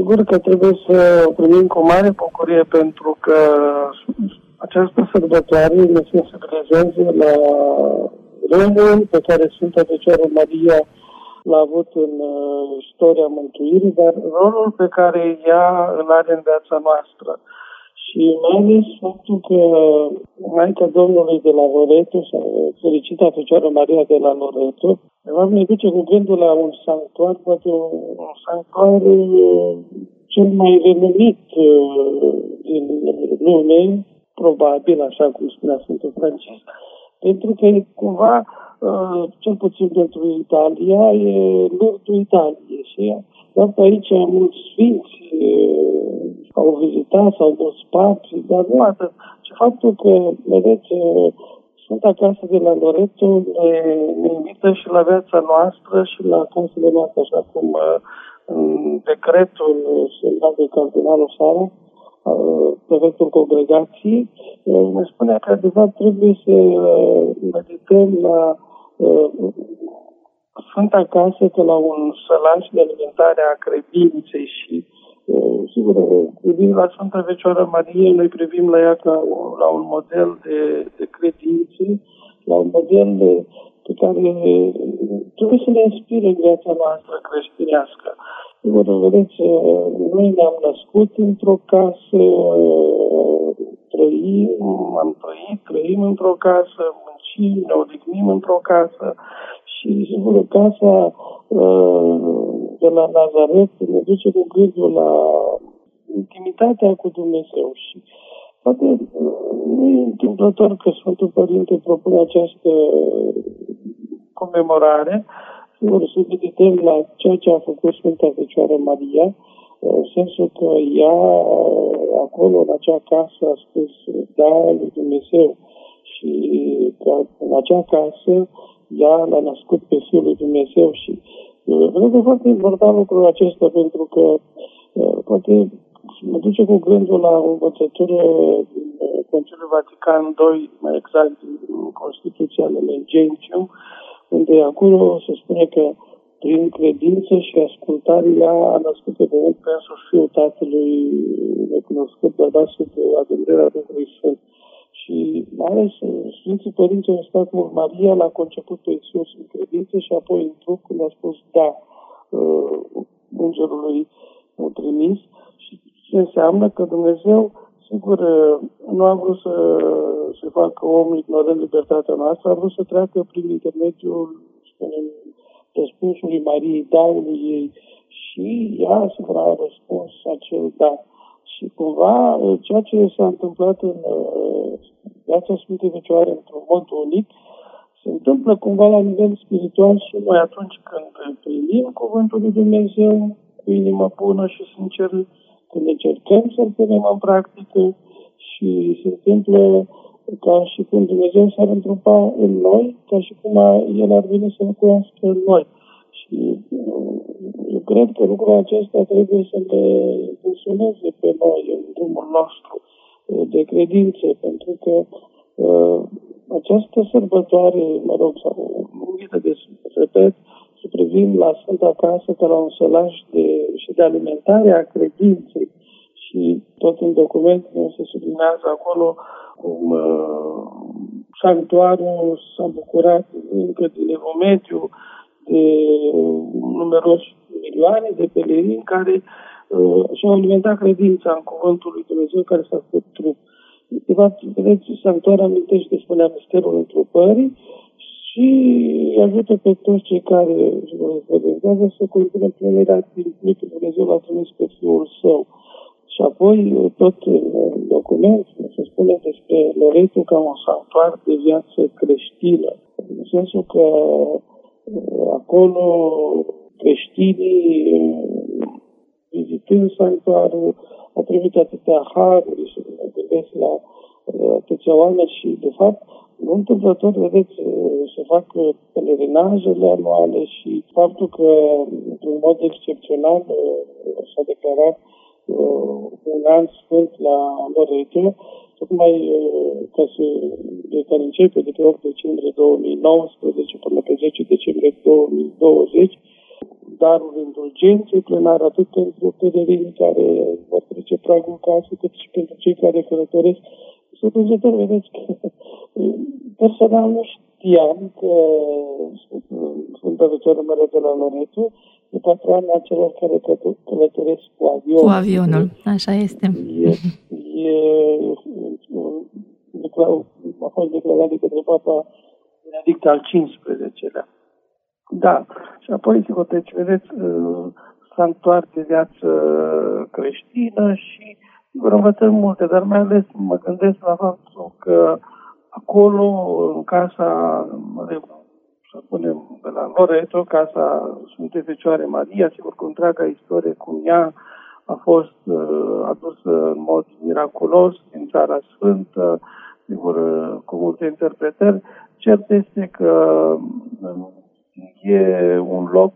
Sigur că trebuie să o primim cu mare bucurie, pentru că această sărbătoare ne sensibilizează la rolul pe care Sfânta Fecioară Maria l-a avut în istoria mântuirii, dar rolul pe care ea îl are în viața noastră. Și mai ales faptul că Maica Domnului de la Loreto, sau Fericita Fecioară Maria de la Loreto, de fapt ne duce cu gândul la un sanctuar, poate un sanctuar cel mai renumit din lume, probabil, așa cum spunea Sfântul Francisc, pentru că cumva, cel puțin pentru Italia, e nordul Italiei și doar pe aici mulți sfinți au vizitat sau mulți papi, dar nu atât. Și faptul că, vedeți, Sfânta Casă de la Loreto ne invită și la viața noastră și la casele noastre, așa cum în decretul semnat de Cardinalul Sara, prefectul congregației, ne spune că, de fapt, trebuie să medităm la Sfânta Casă ca la un sălaș de alimentare a credinței și, sigur, privind la Sfânta Fecioară Marie, noi privim la ea ca la un model de credință, la un model pe care trebuie să ne inspire în viața noastră creștinească. Sigur, vedeți, noi ne-am născut într-o casă, trăim într-o casă, muncim, ne odihnim într-o casă și, sigur, casa de la Nazaret ne duce cu gândul la intimitatea cu Dumnezeu și poate nu e întâmplător că Sfântul Părinte propune această comemorare. Sigur, să medităm la ceea ce a făcut Sfânta Fecioară Maria, în sensul că ea, acolo, în acea casă, a spus da lui Dumnezeu și că în acea casă ea l-a născut pe Fiul lui Dumnezeu și cred că e foarte important lucrul acesta, pentru că poate mă duce cu gândul la o învățătură din Conciliul Vatican II, mai exact din Constituția Lumen Gentium, unde acolo se spune că prin credință și ascultare ea a născut pe pământ pe însuși Fiul Tatălui necunoscut, bărbat sub adâmbrarea Duhului Sfânt. Și mai ales Sfinții Părinți au stat mult. Maria l-a conceput pe Iisus în credință și apoi în trup când a spus da îngerului trimis. Și ce înseamnă că Dumnezeu, sigur, nu a vrut să se facă om ignorând libertatea noastră, a vrut să treacă prin intermediul, spunem, răspunsului Mariei, daului ei, și ea, sigur, a răspuns acel da. Și cumva ceea ce s-a întâmplat în viața Sfintei Fecioare într-un mod unic, se întâmplă cumva la nivel spiritual și noi atunci când primim Cuvântul lui Dumnezeu cu inimă bună și sinceră, când încercăm să-l punem în practică și se întâmplă ca și cum Dumnezeu s-ar întrupa în noi, ca și cum El ar veni să locuiască în noi. Și eu cred că lucrul acesta trebuie să ne impulsioneze pe noi în drumul nostru de credință, pentru că această sărbătoare, mă rog, sau numită de, repet, să privim la Sfânta Casă ca la un sălaș și de alimentare a credinței. Și tot în document se sublinează acolo cum sanctuarul s-a bucurat încă din Evul Mediu de numeroși milioane de pelerini care și-au alimentat credința în Cuvântul lui Dumnezeu care s-a făcut trup. De fapt, vedeți, sanctuarul amintește, spunea, misterul întrupării și îi ajută pe toți cei care își reprezentează să continue plănirea din că Dumnezeu l-a trimis pe Fiul Său. Și apoi, tot în document, se spune despre Loreto ca un sanctuar de viață creștină. În sensul că acolo creștinii, vizitând sanctuarul, au primit atâtea haruri și mă gândesc la atâția oameni și, de fapt, nu întâmplător, vedeți, se fac pelerinajele anuale și faptul că, într-un mod excepțional, s-a declarat un an sfânt la Loreto, tocmai care începe de pe 8 decembrie 2019 până pe 10 decembrie 2020, darul indulgenței plenare, atât pentru pelerinii care vor trece pragul casei, cât și pentru cei care călătoresc. Surprinzător, vedeți că personal nu știam că Sfânta Fecioară Maria de la Loreto e patroana celor care călătoresc cu avionul. Cu avionul, așa este. A fost declarat de către Papa Benedict al XV-lea. Da. Și apoi, sigur, deci, vedeți, sanctuar de viață creștină și, sigur, învățăm multe, dar mai ales mă gândesc la faptul că acolo, în casa, să spunem, de la Loreto, casa Sfintei Fecioare Maria, sigur, cu întreaga istorie, cum ea a fost adusă în mod miraculos din Țara Sfântă, sigur, cu multe interpretări. Cert este că e un loc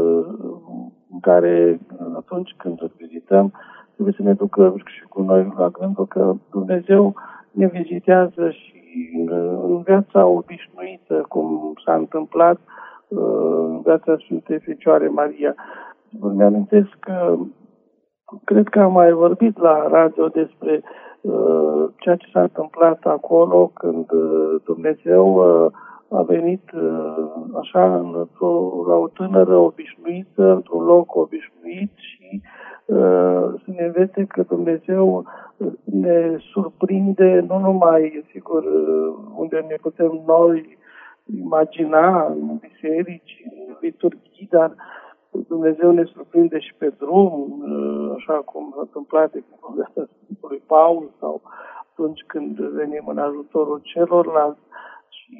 în care, atunci când îl vizităm, trebuie să ne ducă și cu noi la gândul că Dumnezeu ne vizitează și în viața obișnuită, cum s-a întâmplat în viața Sfintei Fecioare Maria. Mi-amintesc că cred că am mai vorbit la radio despre ceea ce s-a întâmplat acolo când Dumnezeu a venit așa la o tânără obișnuită, într-un loc obișnuit și să ne vede că Dumnezeu ne surprinde nu numai, sigur, unde ne putem noi imagina, în biserici, în liturghii, dar Dumnezeu ne surprinde și pe drum, așa cum s-a întâmplat de viața Sfântului Paul sau atunci când venim în ajutorul celorlalți. Și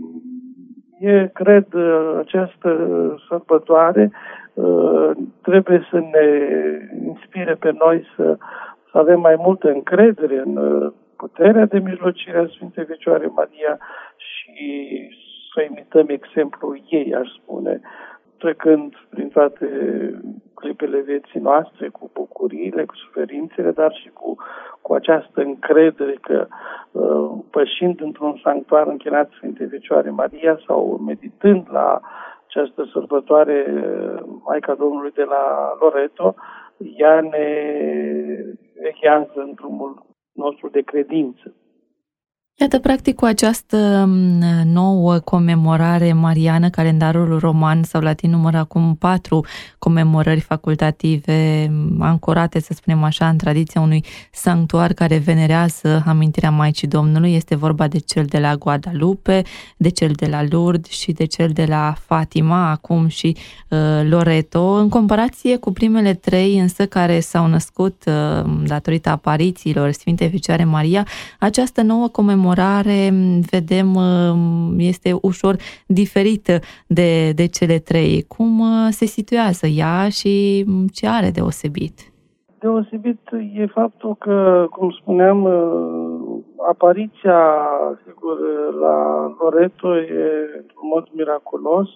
cred, această sărbătoare trebuie să ne inspire pe noi să avem mai multă încredere în puterea de mijlocire a Sfintei Fecioare Maria și să imităm exemplul ei, aș spune, trecând prin toate clipele vieții noastre, cu bucuriile, cu suferințele, dar și cu această încredere că pășind într-un sanctuar închinat Sfintei Fecioare Maria sau meditând la această sărbătoare Maica Domnului de la Loreto, ea ne vechează în drumul nostru de credință. Iată, practic, cu această nouă comemorare mariană, calendarul roman sau latin numără acum 4 comemorări facultative ancorate, să spunem așa, în tradiția unui sanctuar care venerează amintirea Maicii Domnului. Este vorba de cel de la Guadalupe, de cel de la Lourdes și de cel de la Fatima, acum și Loreto. În comparație cu primele 3, însă, care s-au născut datorită aparițiilor Sfintei Fecioare Maria, această nouă comemorare, vedem, este ușor diferită de cele 3. Cum se situează ea și ce are deosebit? Deosebit e faptul că, cum spuneam, apariția, sigur, la Loreto e în mod miraculos.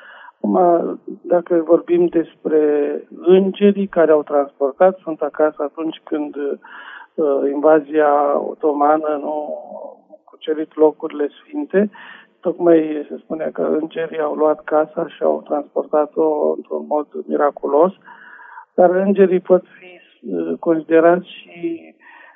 Dacă vorbim despre îngerii care au transportat Sfânta Casă atunci când invazia otomană nu cucerit locurile sfinte, tocmai se spune că îngerii au luat casa și au transportat-o într-un mod miraculos, dar îngerii pot fi considerați și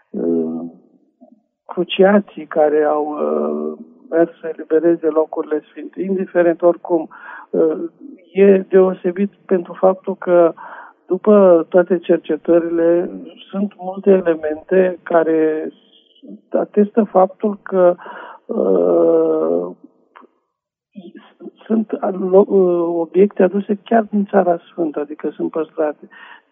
cruciații care au mers să elibereze locurile sfinte. Indiferent oricum, e deosebit pentru faptul că după toate cercetările sunt multe elemente care atestă faptul că sunt obiecte aduse chiar din Țara Sfântă, adică sunt păstrate.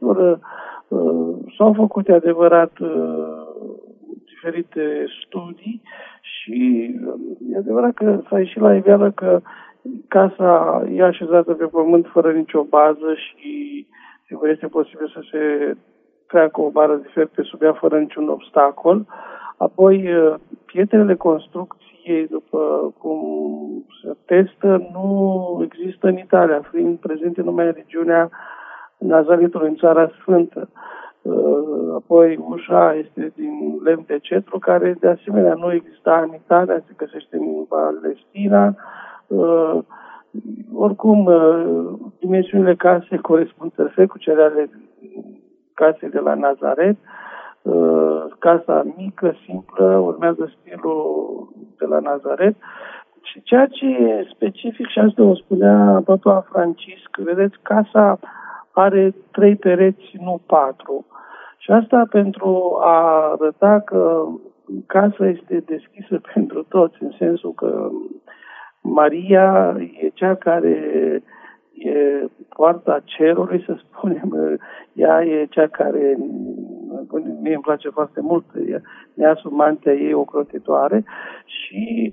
S-au făcut, adevărat, diferite studii și e adevărat că s-a ieșit la iveală că casa e așezată pe pământ fără nicio bază și sigur este posibil să se treacă o bară de fer pe sub ea fără niciun obstacol. Apoi, pietrele construcției, după cum se testă, nu există în Italia, fiind prezente numai în regiunea Nazaretului, în Țara Sfântă. Apoi, ușa este din lemn de cedru, care de asemenea nu exista în Italia, se găsește în Palestina. Oricum, dimensiunile casei corespund perfect cu cele ale casei de la Nazaret. Casa mică, simplă, urmează stilul de la Nazaret. Și ceea ce e specific, și asta o spunea Papa Francisc, vedeți, casa are 3 pereți, nu 4. Și asta pentru a arăta că casa este deschisă pentru toți, în sensul că Maria e cea care e poarta cerului, să spunem, ea e cea care, mie îmi place foarte mult, ne-a sub mantia ei ocrotitoare și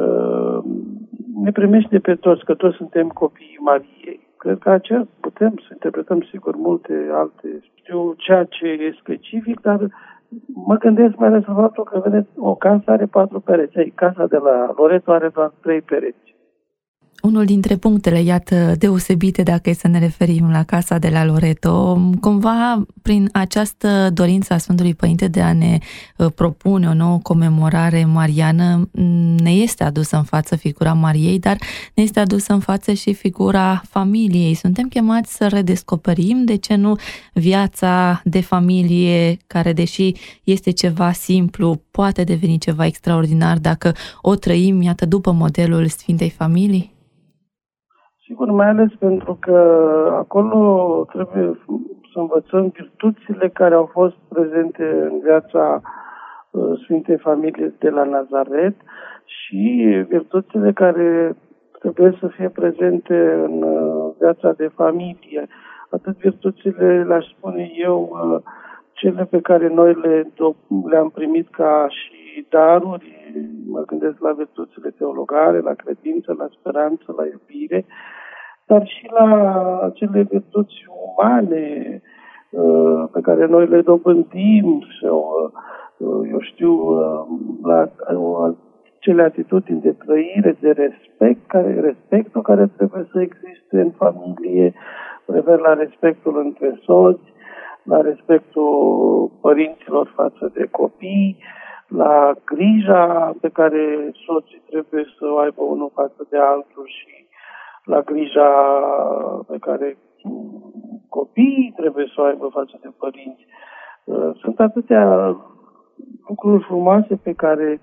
ne primește pe toți, că toți suntem copiii Mariei. Cred că aceea putem să interpretăm, sigur, multe alte, știu ceea ce e specific, dar mă gândesc mai ales la faptul că, vedeți, o casă are 4 pereți. Casa de la Loreto are doar 3 pereți. Unul dintre punctele, iată, deosebite, dacă e să ne referim la casa de la Loreto, cumva prin această dorință a Sfântului Părinte de a ne propune o nouă comemorare mariană, ne este adusă în față figura Mariei, dar ne este adusă în față și figura familiei. Suntem chemați să redescoperim, de ce nu, viața de familie, care, deși este ceva simplu, poate deveni ceva extraordinar dacă o trăim, iată, după modelul Sfintei Familii? Sigur, mai ales pentru că acolo trebuie să învățăm virtuțile care au fost prezente în viața Sfintei Familii de la Nazaret și virtuțile care trebuie să fie prezente în viața de familie. Atât virtuțile, le-aș spune eu, cele pe care noi le-am primit ca și daruri, mă gândesc la virtuțile teologale, la credință, la speranță, la iubire, dar și la acele virtuți umane pe care noi le dobândim sau, eu știu, la acele atitudini de trăire, de respectul care trebuie să existe în familie, refer la respectul între soți, la respectul părinților față de copii, la grija pe care soții trebuie să o aibă unul față de altul și la grija pe care copiii trebuie să o aibă față de părinți. Sunt atâtea lucruri frumoase pe care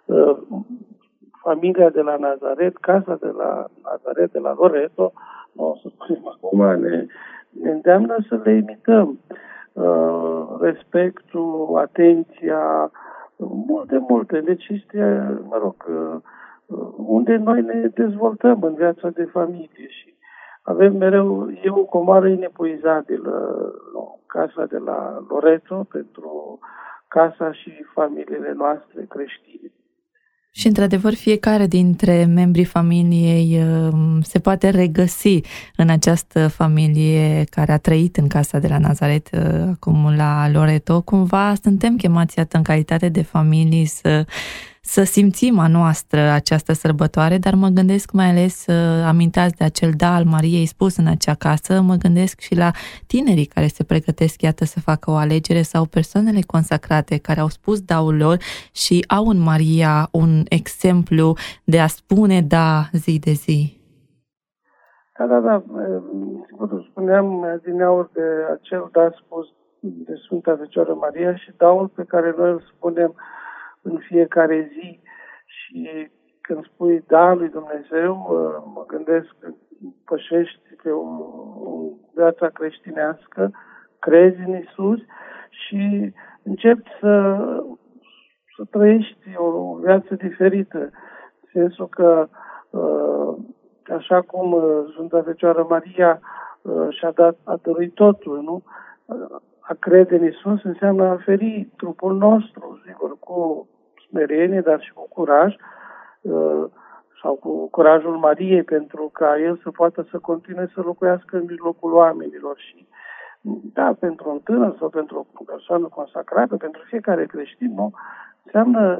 familia de la Nazaret, casa de la Nazaret, de la Loreto, o să spunem acum, ne îndeamnă să le imităm. Respectul, atenția, multe. Deci este, mă rog, unde noi ne dezvoltăm în viața de familie și avem mereu, e o comoară inepuizabilă, casa de la Loreto pentru casa și familiile noastre creștine. Și, într-adevăr, fiecare dintre membrii familiei se poate regăsi în această familie care a trăit în casa de la Nazaret, acum la Loreto. Cumva suntem chemați, iată, în calitate de familii să simțim a noastră această sărbătoare, dar mă gândesc mai ales, amintați de acel da al Mariei spus în acea casă, mă gândesc și la tinerii care se pregătesc, iată, să facă o alegere sau persoanele consacrate care au spus daul lor și au în Maria un exemplu de a spune da zi de zi. Da. Sigur, spuneam dineauri de acel da spus de Sfânta Fecioară Maria și daul pe care noi îl spunem în fiecare zi. Și când spui da lui Dumnezeu, mă gândesc că pășești pe o viața creștinească, crezi în Iisus și începi să trăiești o viață diferită. În sensul că, așa cum Sfânta Fecioară Maria a dăruit totul, nu? A crede în Iisus înseamnă a oferi trupul nostru, sigur, cu smerenie, dar și cu curaj, sau cu curajul Mariei, pentru ca El să poată să continue să locuiască în mijlocul oamenilor. Și, da, pentru un tânăr sau pentru o persoană consacrată, pentru fiecare creștin, nu? Înseamnă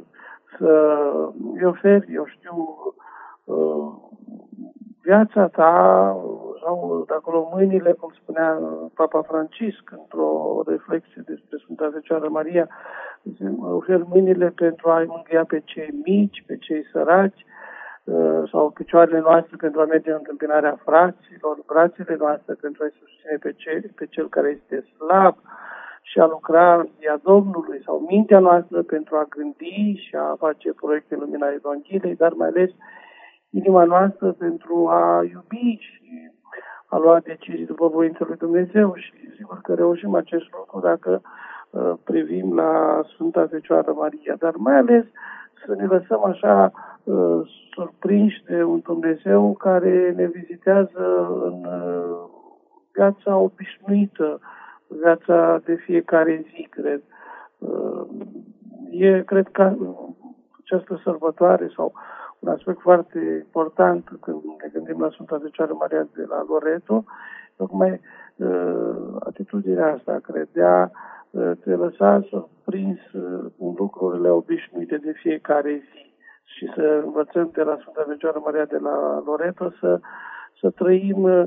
să-i oferi, eu știu, viața ta, sau de acolo mâinile, cum spunea Papa Francisc într-o reflexie despre Sfânta Fecioară Maria, ofer mâinile pentru a-i mângâia pe cei mici, pe cei săraci, sau picioarele noastre pentru a merge în întâmpinarea fraților, brațele noastre pentru a-i susține pe cel care este slab și a lucra în via Domnului, sau mintea noastră pentru a gândi și a face proiecte în lumina Evangheliei, dar mai ales inima noastră pentru a iubi și a lua decizii după voința lui Dumnezeu. Și sigur că reușim acest lucru dacă privim la Sfânta Fecioară Maria, dar mai ales să ne lăsăm așa surprinși de un Dumnezeu care ne vizitează în viața obișnuită, viața de fiecare zi, cred. Cred că această sărbătoare sau un aspect foarte important când ne gândim la Sfânta Fecioară Maria de la Loreto, tocmai atitudinea asta, cred, de a te lăsa surprins în lucrurile obișnuite de fiecare zi și să învățăm de la Sfânta Fecioară Maria de la Loreto să trăim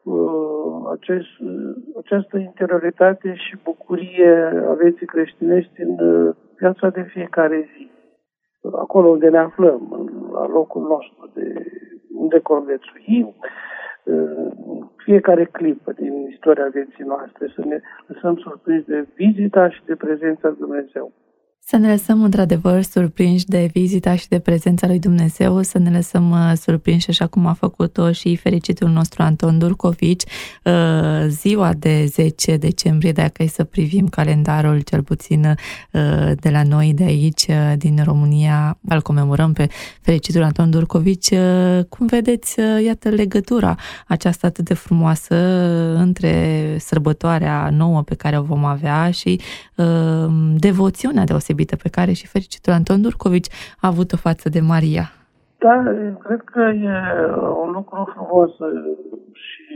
această interioritate și bucurie a vieții creștinești în viața de fiecare zi. Acolo unde ne aflăm, la locul nostru, unde conviețuim, fiecare clipă din istoria vieții noastre, să ne lăsăm surprinși de vizita și de prezența lui Dumnezeu. Să ne lăsăm într-adevăr surprinși de vizita și de prezența lui Dumnezeu, să ne lăsăm surprinși așa cum a făcut-o și fericitul nostru Anton Durcovici, ziua de 10 decembrie, dacă e să privim calendarul, cel puțin de la noi de aici, din România, îl comemorăm pe fericitul Anton Durcovici. Cum vedeți, iată, legătura aceasta atât de frumoasă între sărbătoarea nouă pe care o vom avea și devoțiunea deosebită pe care și fericitul Anton Durcovici a avut-o față de Maria. Da, cred că e un lucru frumos și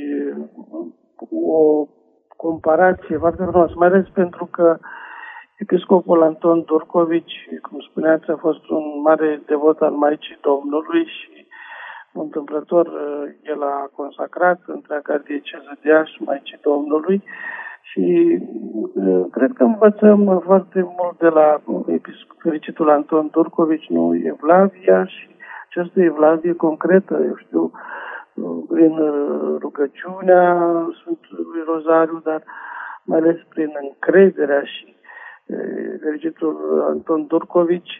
o comparație foarte frumoasă, mai ales pentru că episcopul Anton Durcovici, cum spuneați, a fost un mare devot al Maicii Domnului și întâmplător el a consacrat întreaga dieceză de Iași Maicii Domnului. Și cred că învățăm foarte mult de la fericitul Anton Durcovici, nu Evlavia, și această Evlavie concretă, eu știu, prin rugăciunea Sfântului Rozariu, dar mai ales prin încrederea și fericitul Anton Durcovici,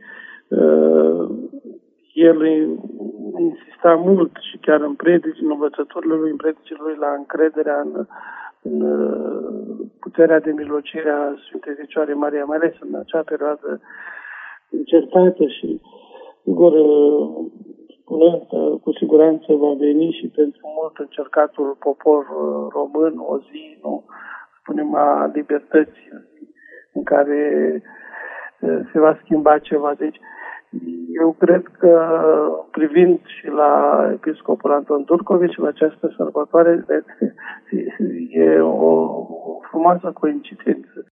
el insista mult și chiar în predici, în învățăturile lui, în predicile lui, la încrederea în puterea de mijlocire a Sfintei Fecioare Maria, mai ales în acea perioadă încercată și, sigur, spunând, cu siguranță va veni și pentru mult încercatul popor român o zi, nu spunem, a libertății, în care se va schimba ceva. Deci, eu cred că, privind și la episcopul Anton Durcovici, la această sărbătoare, e o frumoasă coincidență.